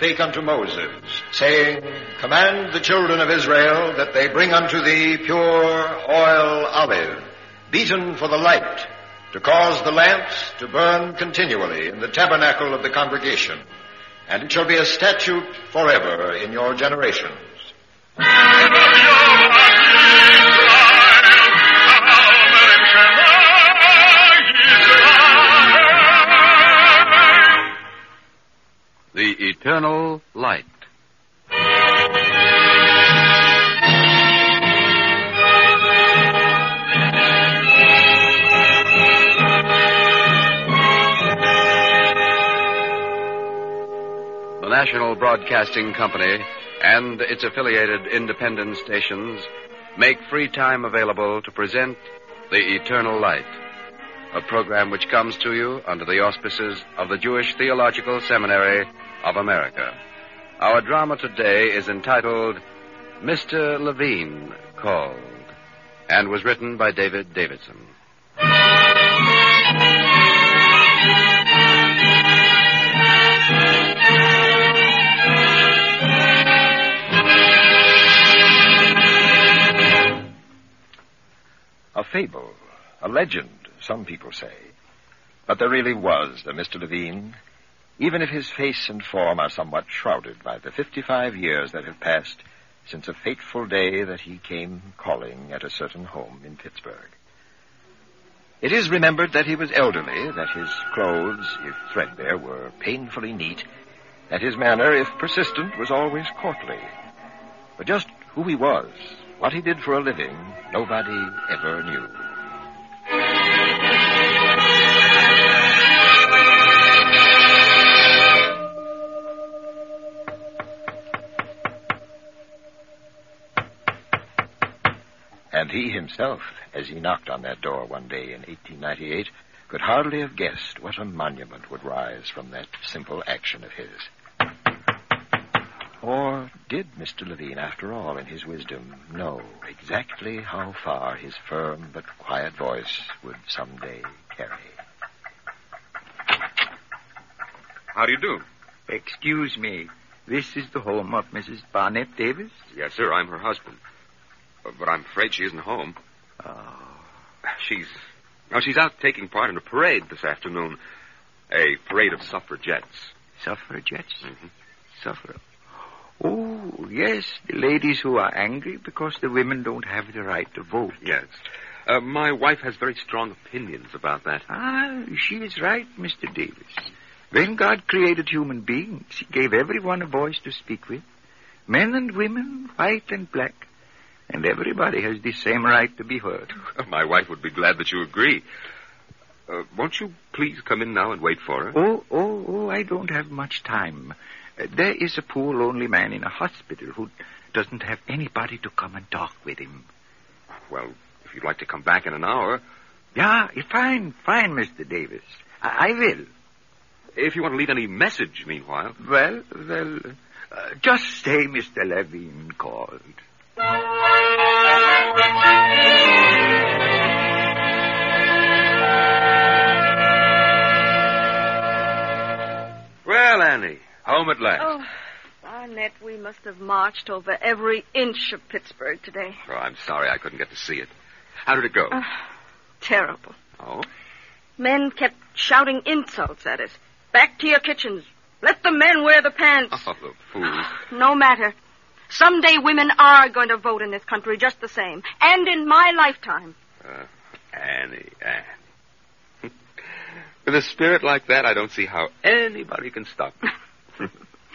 spake unto Moses, saying, Command the children of Israel that they bring unto thee pure oil olive, beaten for the light, to cause the lamps to burn continually in the tabernacle of the congregation. And it shall be a statute forever in your generations. The Eternal Light. The National Broadcasting Company and its affiliated independent stations make free time available to present The Eternal Light, a program which comes to you under the auspices of the Jewish Theological Seminary of America. Our drama today is entitled Mr. Levine Called, and was written by David Davidson. A fable, a legend, some people say. But there really was a Mr. Levine, even if his face and form are somewhat shrouded by the 55 years that have passed since a fateful day that he came calling at a certain home in Pittsburgh. It is remembered that he was elderly, that his clothes, if threadbare, were painfully neat, that his manner, if persistent, was always courtly. But just who he was, what he did for a living, nobody ever knew. And he himself, as he knocked on that door one day in 1898, could hardly have guessed what a monument would rise from that simple action of his. Or did Mr. Levine, after all, in his wisdom, know exactly how far his firm but quiet voice would someday carry? How do you do? Excuse me. This is the home of Mrs. Barnett Davis? Yes, sir. I'm her husband. But I'm afraid she isn't home. Oh. She's out taking part in a parade this afternoon. A parade of suffragettes. Suffragettes? Mm-hmm. Oh, yes, the ladies who are angry because the women don't have the right to vote. Yes. My wife has very strong opinions about that. She is right, Mr. Davis. When God created human beings, he gave everyone a voice to speak with. Men and women, white and black. And everybody has the same right to be heard. My wife would be glad that you agree. Won't you please come in now and wait for her? Oh, I don't have much time. There is a poor, lonely man in a hospital who doesn't have anybody to come and talk with him. Well, if you'd like to come back in an hour... Yeah, fine, Mr. Davis. I will. If you want to leave any message, meanwhile... Well, just say Mr. Levine called. Well, Annie, home at last. Oh, Barnett, we must have marched over every inch of Pittsburgh today. Oh, I'm sorry I couldn't get to see it. How did it go? Terrible. Oh? Men kept shouting insults at us. Back to your kitchens. Let the men wear the pants. Oh, the fools. No matter. Someday women are going to vote in this country just the same. And in my lifetime. Annie. With a spirit like that, I don't see how anybody can stop you.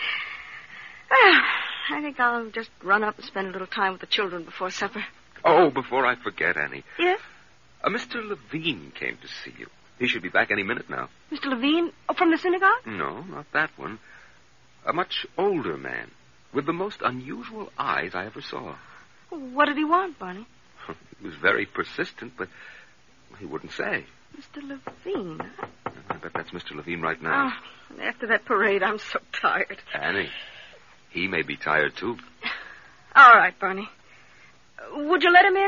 I think I'll just run up and spend a little time with the children before supper. Oh, before I forget, Annie. Yes? Mr. Levine came to see you. He should be back any minute now. Mr. Levine? Oh, from the synagogue? No, not that one. A much older man. With the most unusual eyes I ever saw. What did he want, Barney? He was very persistent, but he wouldn't say. Mr. Levine? I bet that's Mr. Levine right now. Oh, after that parade, I'm so tired. Annie, he may be tired, too. All right, Barney. Would you let him in?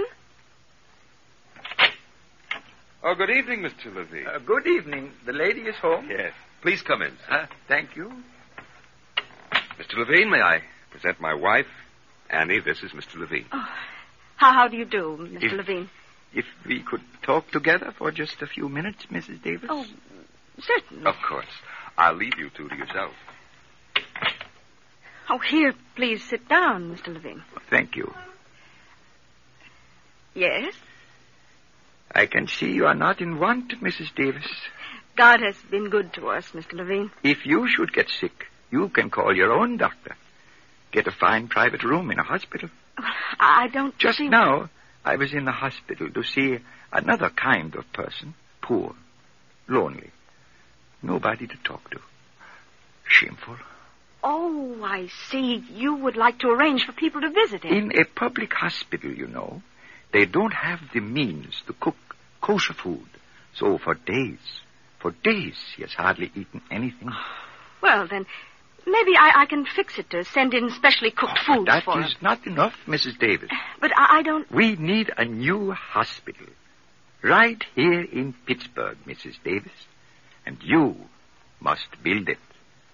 Oh, good evening, Mr. Levine. Good evening. The lady is home? Yes. Please come in, sir. Thank you. Mr. Levine, may I present my wife? Annie, this is Mr. Levine. Oh, how do you do, Mr. Levine? If we could talk together for just a few minutes, Mrs. Davis. Oh, certainly. Of course. I'll leave you two to yourself. Oh, here, please sit down, Mr. Levine. Thank you. Yes? I can see you are not in want, Mrs. Davis. God has been good to us, Mr. Levine. If you should get sick, you can call your own doctor. Get a fine private room in a hospital. I don't Just see... now, I was in the hospital to see another kind of person. Poor. Lonely. Nobody to talk to. Shameful. Oh, I see. You would like to arrange for people to visit him. In a public hospital, you know, they don't have the means to cook kosher food. So for days he has hardly eaten anything. Well, then, maybe I can fix it to send in specially cooked food That for is him. not enough, Mrs. Davis. But I don't... We need a new hospital. Right here in Pittsburgh, Mrs. Davis. And you must build it.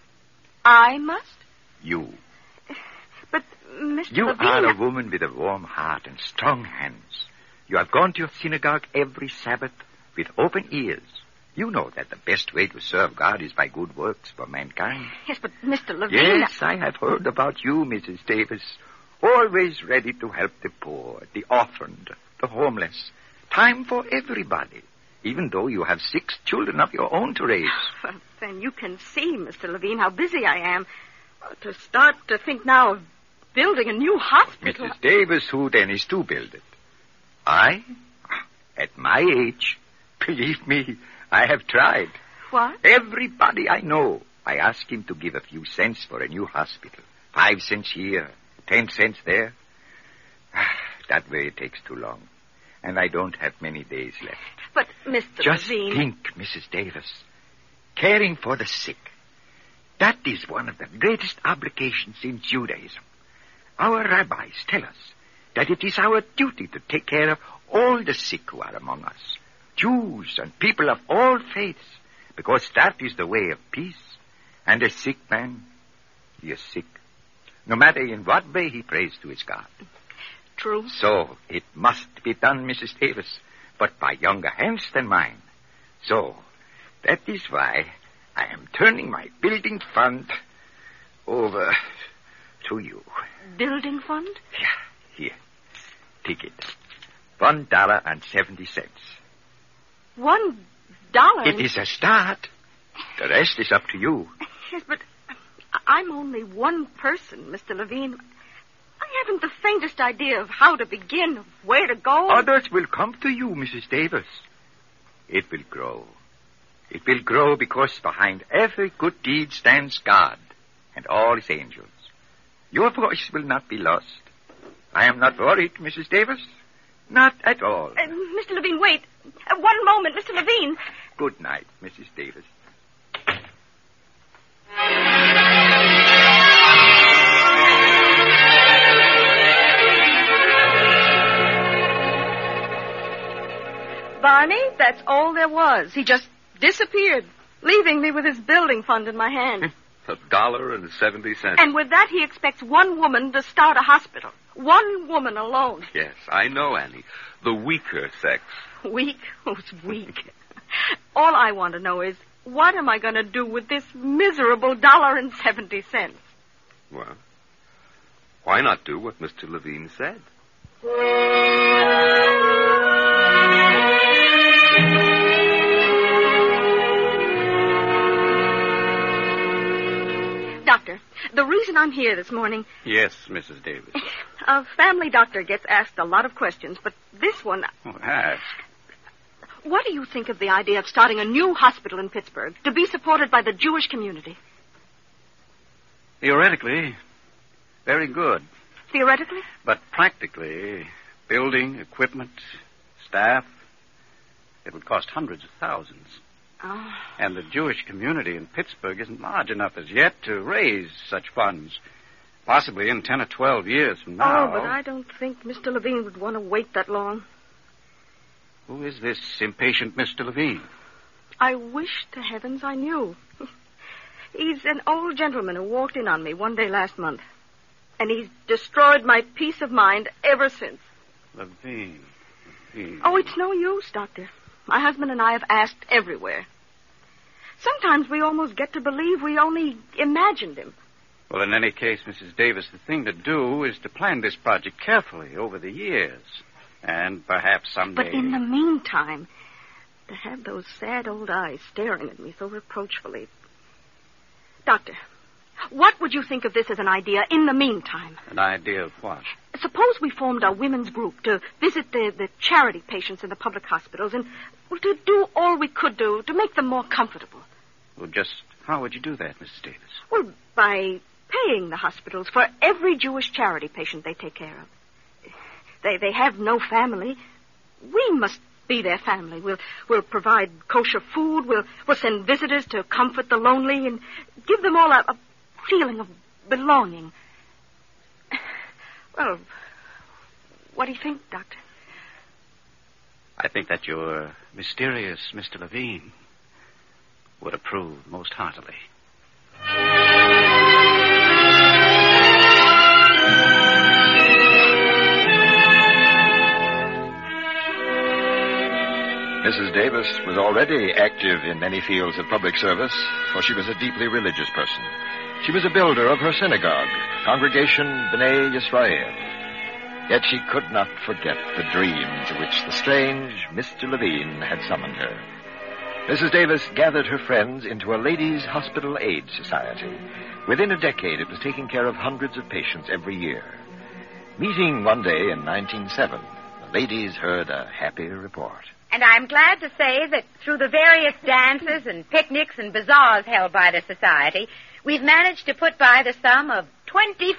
I must? You. But, Mr. You Levine... are a woman with a warm heart and strong hands. You have gone to your synagogue every Sabbath with open ears. You know that the best way to serve God is by good works for mankind. Yes, but Mr. Levine... Yes, I have heard about you, Mrs. Davis. Always ready to help the poor, the orphaned, the homeless. Time for everybody, even though you have 6 children of your own to raise. Well, then you can see, Mr. Levine, how busy I am. To start to think now of building a new hospital... Mrs. Davis, who then is to build it? I? At my age, believe me, I have tried. What? Everybody I know, I ask him to give a few cents for a new hospital. 5 cents here, 10 cents there. That way it takes too long. And I don't have many days left. But, Mr. Just Levine... think, Mrs. Davis. Caring for the sick. That is one of the greatest obligations in Judaism. Our rabbis tell us that it is our duty to take care of all the sick who are among us. Jews and people of all faiths. Because that is the way of peace. And a sick man, he is sick. No matter in what way he prays to his God. True. So, it must be done, Mrs. Davis, but by younger hands than mine. So, that is why I am turning my building fund over to you. Building fund? Yeah, here. Take it. $1.70. $1? It is a start. The rest is up to you. Yes, but I'm only one person, Mr. Levine. I haven't the faintest idea of how to begin, of where to go. Others will come to you, Mrs. Davis. It will grow. It will grow because behind every good deed stands God and all his angels. Your voice will not be lost. I am not worried, Mrs. Davis. Not at all. Mr. Levine, wait. One moment, Mr. Levine. Good night, Mrs. Davis. Barney, that's all there was. He just disappeared, leaving me with his building fund in my hand. $1.70. And with that, he expects one woman to start a hospital. One woman alone. Yes, I know, Annie. The weaker sex. Weak? Who's weak? All I want to know is, what am I going to do with this miserable $1.70? Well, why not do what Mr. Levine said? Doctor, the reason I'm here this morning... Yes, Mrs. Davis. A family doctor gets asked a lot of questions, but this one... Oh, ask. What do you think of the idea of starting a new hospital in Pittsburgh to be supported by the Jewish community? Theoretically, very good. Theoretically? But practically, building, equipment, staff, it would cost hundreds of thousands. Oh. And the Jewish community in Pittsburgh isn't large enough as yet to raise such funds. Possibly in 10 or 12 years from now. Oh, but I don't think Mr. Levine would want to wait that long. Who is this impatient Mr. Levine? I wish to heavens I knew. He's an old gentleman who walked in on me one day last month. And he's destroyed my peace of mind ever since. Levine. Oh, it's no use, Doctor. My husband and I have asked everywhere. Sometimes we almost get to believe we only imagined him. Well, in any case, Mrs. Davis, the thing to do is to plan this project carefully over the years. And perhaps someday... But in the meantime, to have those sad old eyes staring at me so reproachfully. Doctor, what would you think of this as an idea in the meantime? An idea of what? Suppose we formed a women's group to visit the charity patients in the public hospitals and to do all we could do to make them more comfortable. Well, just how would you do that, Mrs. Davis? Well, by paying the hospitals for every Jewish charity patient they take care of. They have no family. We must be their family. We'll provide kosher food. We'll send visitors to comfort the lonely and give them all a feeling of belonging. Well, what do you think, Doctor? I think that your mysterious Mr. Levine would approve most heartily. Mrs. Davis was already active in many fields of public service, for she was a deeply religious person. She was a builder of her synagogue, Congregation B'nai Yisrael. Yet she could not forget the dream to which the strange Mr. Levine had summoned her. Mrs. Davis gathered her friends into a ladies' hospital aid society. Within a decade, it was taking care of hundreds of patients every year. Meeting one day in 1907, the ladies heard a happy report. And I'm glad to say that through the various dances and picnics and bazaars held by the society, we've managed to put by the sum of $25,000.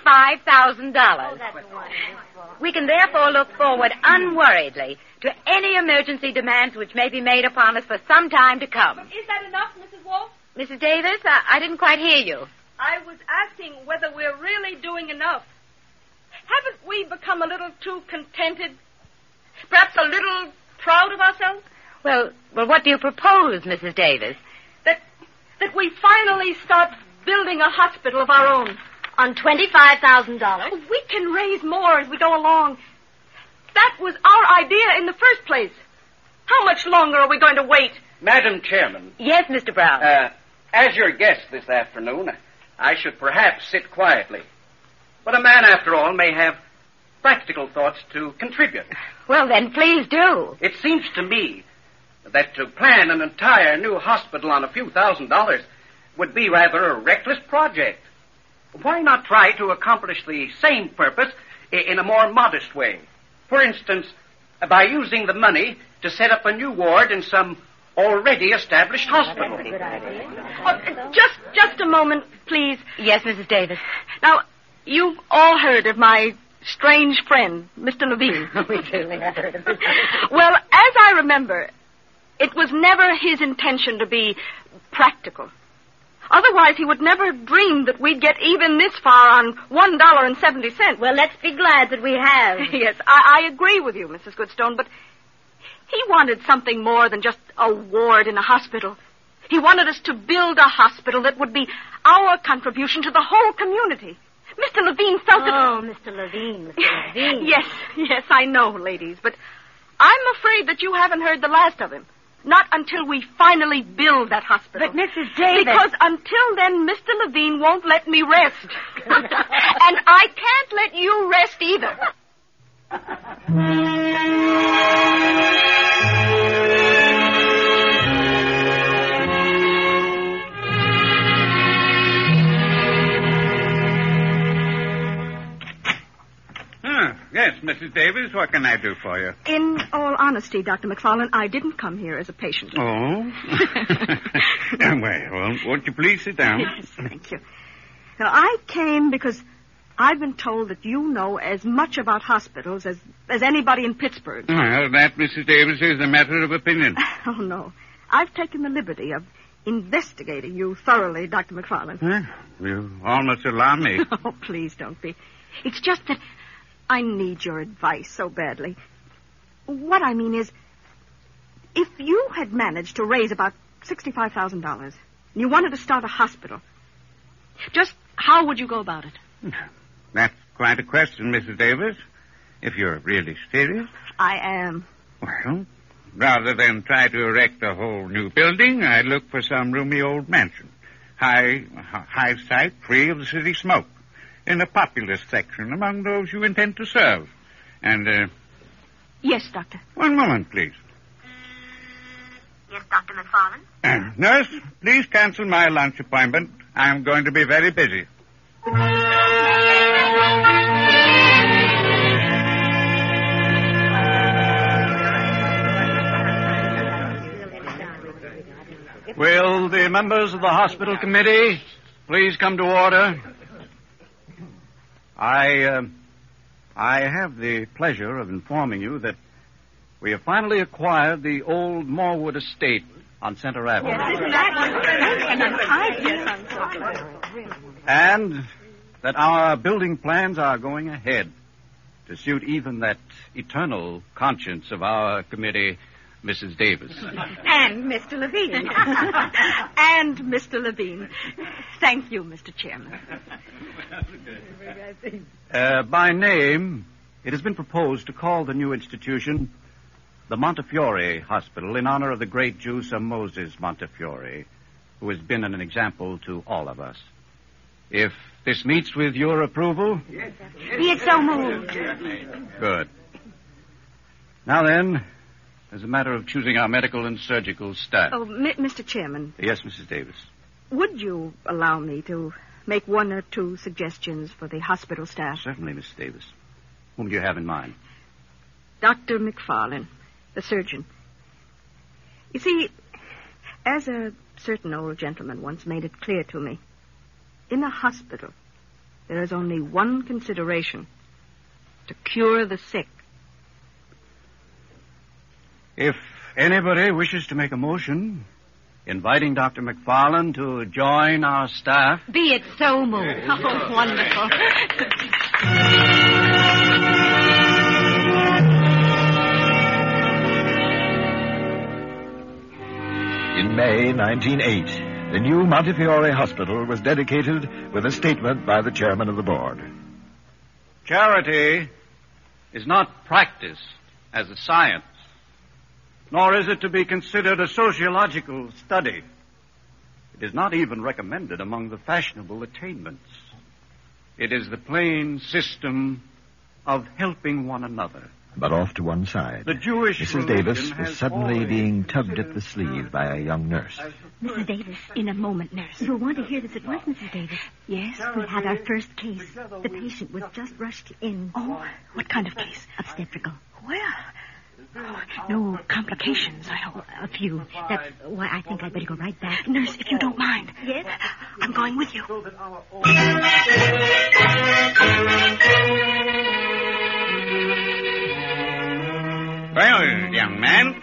Oh, that's wonderful. We can therefore look forward unworriedly to any emergency demands which may be made upon us for some time to come. But is that enough, Mrs. Wolf? Mrs. Davis, I didn't quite hear you. I was asking whether we're really doing enough. Haven't we become a little too contented? Perhaps a little proud of ourselves? Well, what do you propose, Mrs. Davis? That we finally start building a hospital of our own. On $25,000? We can raise more as we go along. That was our idea in the first place. How much longer are we going to wait? Madam Chairman. Yes, Mr. Brown. As your guest this afternoon, I should perhaps sit quietly. But a man, after all, may have practical thoughts to contribute. Well, then, please do. It seems to me that to plan an entire new hospital on a few $1,000s would be rather a reckless project. Why not try to accomplish the same purpose in a more modest way? For instance, by using the money to set up a new ward in some already established hospital. That's a good idea. Oh, just a moment, please. Yes, Mrs. Davis. Now, you've all heard of my strange friend, Mr. Levine. We certainly have heard of it. Well, as I remember, it was never his intention to be practical. Otherwise, he would never have dreamed that we'd get even this far on $1.70. Well, let's be glad that we have. Yes, I agree with you, Mrs. Goodstone, but he wanted something more than just a ward in a hospital. He wanted us to build a hospital that would be our contribution to the whole community. Mr. Levine felt that... Oh, Mr. Levine, Mr. Levine. Yes, I know, ladies, but I'm afraid that you haven't heard the last of him. Not until we finally build that hospital. But, Mrs. Davis... Because until then, Mr. Levine won't let me rest. And I can't let you rest either. Yes, Mrs. Davis, what can I do for you? In all honesty, Dr. McFarland, I didn't come here as a patient. Oh? Well, won't you please sit down? Yes, thank you. Now, I came because I've been told that you know as much about hospitals as anybody in Pittsburgh. Well, that, Mrs. Davis, is a matter of opinion. Oh, no. I've taken the liberty of investigating you thoroughly, Dr. McFarland. Huh? You almost alarm me. Oh, please don't be. It's just that I need your advice so badly. What I mean is, if you had managed to raise about $65,000 and you wanted to start a hospital, Just how would you go about it? That's quite a question, Mrs. Davis. If you're really serious. I am. Well, rather than try to erect a whole new building, I'd look for some roomy old mansion. High site, free of the city smoke. In a populous section among those you intend to serve. And, Yes, Doctor. One moment, please. Yes, Dr. McFarland? Nurse, please cancel my lunch appointment. I'm going to be very busy. Will the members of the hospital committee please come to order? I have the pleasure of informing you that we have finally acquired the old Morwood estate on Center Avenue. And that our building plans are going ahead to suit even that eternal conscience of our committee, Mrs. Davis. And Mr. Levine. And Mr. Levine. Thank you, Mr. Chairman. By name, it has been proposed to call the new institution the Montefiore Hospital in honor of the great Jew, Sir Moses Montefiore, who has been an example to all of us. If this meets with your approval... Be it so moved. Good. Now then, as a matter of choosing our medical and surgical staff. Oh, Mr. Chairman. Yes, Mrs. Davis. Would you allow me to make one or two suggestions for the hospital staff? Certainly, Mrs. Davis. Whom do you have in mind? Dr. McFarland, the surgeon. You see, as a certain old gentleman once made it clear to me, in a hospital, there is only one consideration: to cure the sick. If anybody wishes to make a motion inviting Dr. McFarland to join our staff... Be it so moved. Oh, wonderful. In May 1908, the new Montefiore Hospital was dedicated with a statement by the chairman of the board. Charity is not practiced as a science, nor is it to be considered a sociological study. It is not even recommended among the fashionable attainments. It is the plain system of helping one another. But off to one side, The Jewish Mrs. religion Davis was has suddenly always being tugged considered at the sleeve by a young nurse. Mrs. Davis, in a moment, nurse. You'll want to hear this at once, Mrs. Davis. Yes, we had our first case. The patient was just rushed in. Oh, what kind of case? Obstetrical. Well, No complications, I hope. A few. That's why I think I'd better go right back. nurse, if you don't mind. Yes? I'm going with you. Well, young man.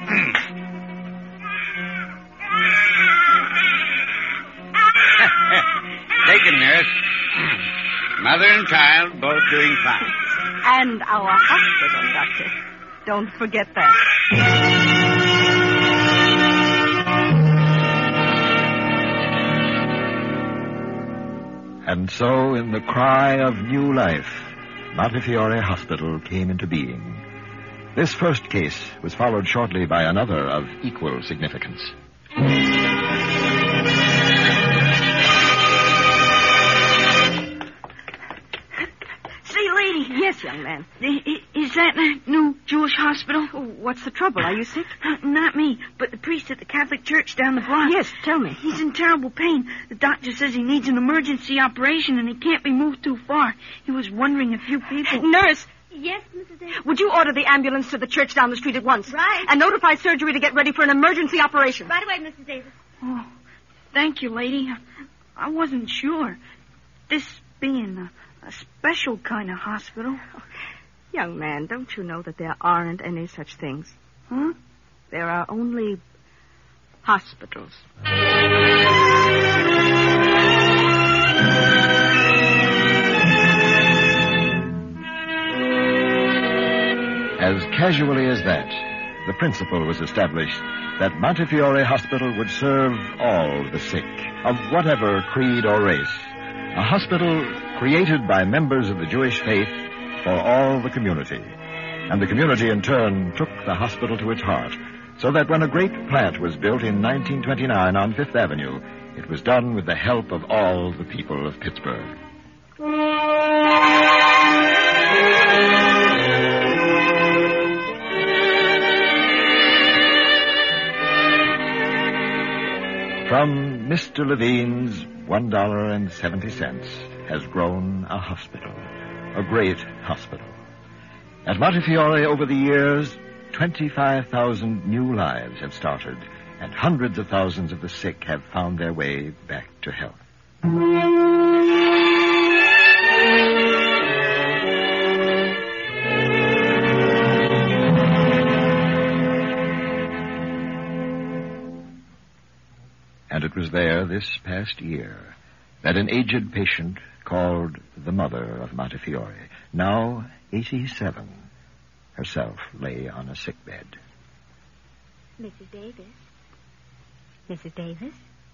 Take it, nurse. Mother and child both doing fine. And our hospital, Doctor. Don't forget that. And so, in the cry of new life, Montefiore Hospital came into being. This first case was followed shortly by another of equal significance. Say, lady. Yes, young man. Is that the new Jewish hospital? What's the trouble? Are you sick? Not me, but the priest at the Catholic church down the block. Yes, tell me. He's in terrible pain. The doctor says he needs an emergency operation and he can't be moved too far. He was wondering if you people... Nurse, Yes, Mrs. Davis. would you order the ambulance to the church down the street at once? Right. And notify surgery to get ready for an emergency operation. Right away, Mrs. Davis. Oh, thank you, lady. I wasn't sure. This being a special kind of hospital. Young man, don't you know that there aren't any such things? Huh? There are only hospitals. As casually as that, the principle was established that Montefiore Hospital would serve all the sick, of whatever creed or race, A hospital created by members of the Jewish faith for all the community. And the community, in turn, took the hospital to its heart, so that when a great plant was built in 1929 on Fifth Avenue, it was done with the help of all the people of Pittsburgh. From Mr. Levine's $1.70 has grown a hospital, a great hospital. At Montefiore, over the years, 25,000 new lives have started, and hundreds of thousands of the sick have found their way back to health. And it was there this past year that an aged patient called the mother of Montefiore, now 87, herself lay on a sickbed. Mrs. Davis? Mrs. Davis?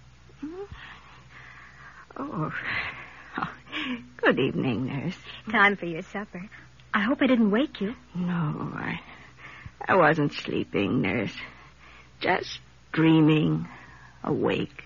Oh, good evening, nurse. Time for your supper. I hope I didn't wake you. No, I wasn't sleeping, nurse. Just dreaming, awake.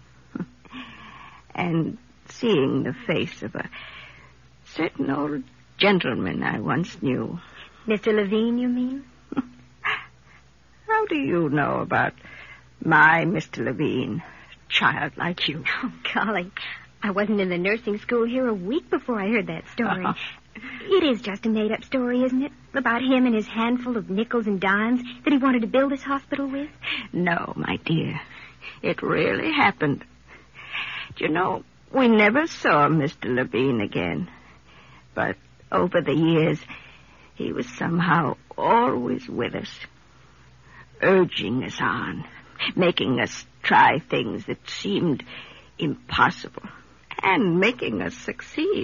And seeing the face of a certain old gentleman I once knew. Mr. Levine, you mean? How do you know about my Mr. Levine, child like you? Oh, golly. I wasn't in the nursing school here a week before I heard that story. It is just a made-up story, isn't it? About him and his handful of nickels and dimes that he wanted to build this hospital with? No, my dear. It really happened. You know, we never saw Mr. Levine again. But over the years, he was somehow always with us, urging us on, making us try things that seemed impossible, and making us succeed.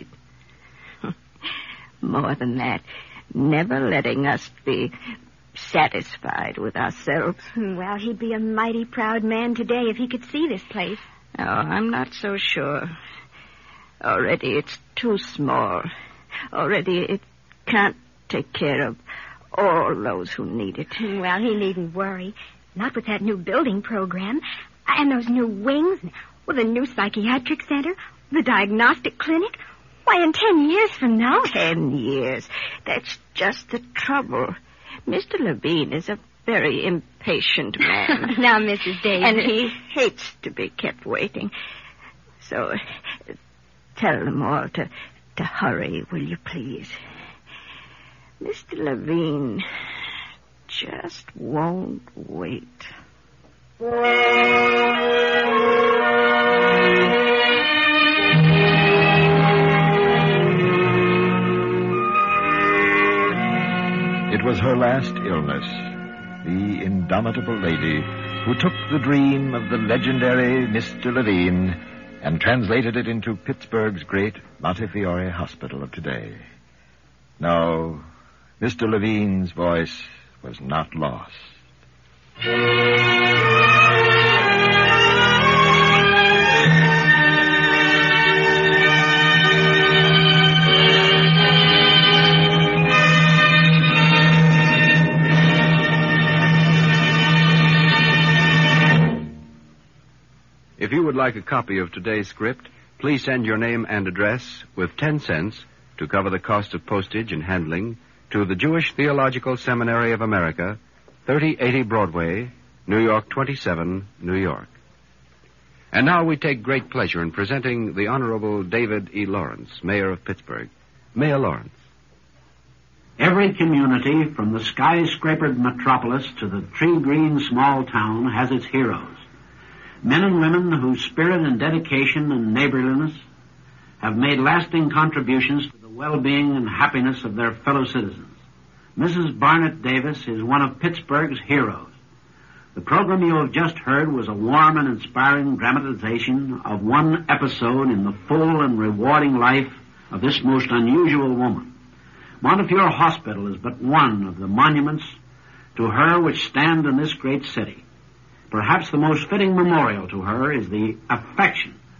More than that, never letting us be satisfied with ourselves. Well, he'd be a mighty proud man today if he could see this place. Oh, I'm not so sure. Already it's too small. Already it can't take care of all those who need it. Well, he needn't worry. Not with that new building program. And those new wings. With a new psychiatric center. The diagnostic clinic. Why, in 10 years from now... 10 years. That's just the trouble. Mr. Levine is a very impatient man. Now, Mrs. Davis. And he hates to be kept waiting. So, tell them all to hurry, will you please? Mr. Levine just won't wait. It was her last illness, the indomitable lady who took the dream of the legendary Mr. Levine and translated it into Pittsburgh's great Montefiore Hospital of today. No, Mr. Levine's voice was not lost. If you would like a copy of today's script, please send your name and address with 10 cents to cover the cost of postage and handling to the Jewish Theological Seminary of America, 3080 Broadway, New York 27, New York. And now we take great pleasure in presenting the Honorable David E. Lawrence, Mayor of Pittsburgh. Mayor Lawrence. Every community, from the skyscrapered metropolis to the tree-green small town, has its heroes. Men and women whose spirit and dedication and neighborliness have made lasting contributions to the well-being and happiness of their fellow citizens. Mrs. Barnett Davis is one of Pittsburgh's heroes. The program you have just heard was a warm and inspiring dramatization of one episode in the full and rewarding life of this most unusual woman. Montefiore Hospital is but one of the monuments to her which stand in this great city. Perhaps the most fitting memorial to her is the affection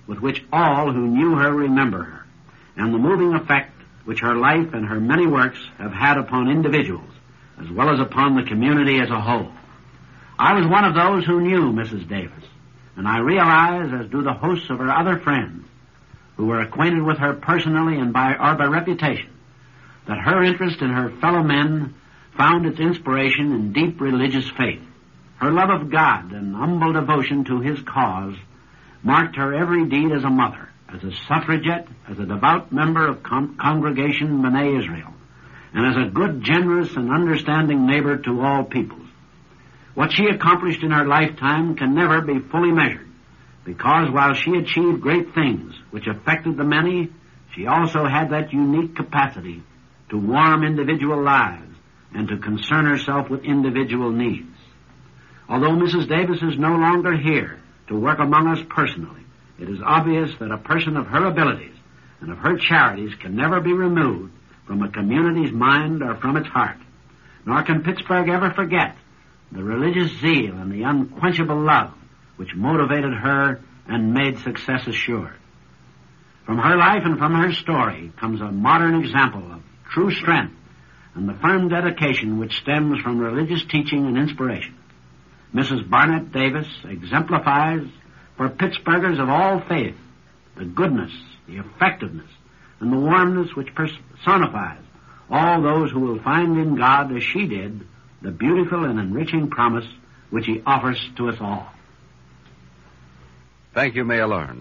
with which all who knew her remember her, and the moving effect which her life and her many works have had upon individuals, as well as upon the community as a whole. I was one of those who knew Mrs. Davis, and I realize, as do the hosts of her other friends, who were acquainted with her personally and by reputation, that her interest in her fellow men found its inspiration in deep religious faith. Her love of God and humble devotion to His cause marked her every deed as a mother, as a suffragette, as a devout member of Congregation B'nai Israel, and as a good, generous, and understanding neighbor to all peoples. What she accomplished in her lifetime can never be fully measured, because while she achieved great things which affected the many, she also had that unique capacity to warm individual lives and to concern herself with individual needs. Although Mrs. Davis is no longer here to work among us personally, it is obvious that a person of her abilities and of her charities can never be removed from a community's mind or from its heart. Nor can Pittsburgh ever forget the religious zeal and the unquenchable love which motivated her and made success assured. From her life and from her story comes a modern example of true strength and the firm dedication which stems from religious teaching and inspiration. Mrs. Barnett Davis exemplifies for Pittsburghers of all faith the goodness, the effectiveness, and the warmness which personifies all those who will find in God, as she did, the beautiful and enriching promise which He offers to us all. Thank you, Mayor Lawrence.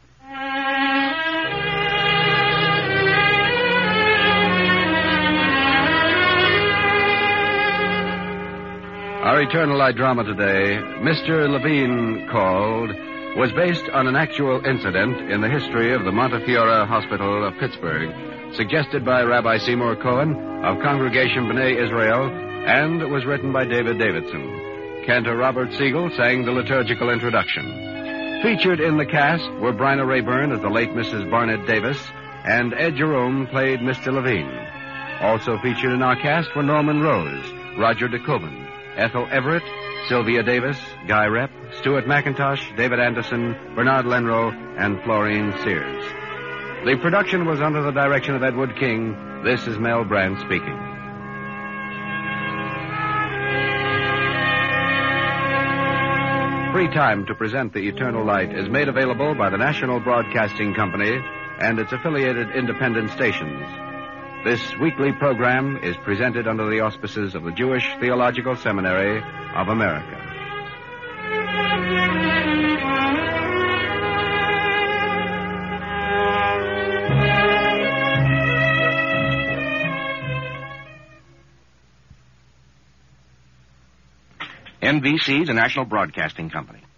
Our Eternal Light drama today, Mr. Levine Called, was based on an actual incident in the history of the Montefiore Hospital of Pittsburgh, suggested by Rabbi Seymour Cohen of Congregation B'nai Israel, and was written by David Davidson. Cantor Robert Siegel sang the liturgical introduction. Featured in the cast were Bryna Rayburn as the late Mrs. Barnett Davis, and Ed Jerome played Mr. Levine. Also featured in our cast were Norman Rose, Roger DeKoven, Ethel Everett, Sylvia Davis, Guy Rep, Stuart McIntosh, David Anderson, Bernard Lenrow, and Florine Sears. The production was under the direction of Edward King. This is Mel Brand speaking. Free time to present The Eternal Light is made available by the National Broadcasting Company and its affiliated independent stations. This weekly program is presented under the auspices of the Jewish Theological Seminary of America. NBC, the National Broadcasting Company.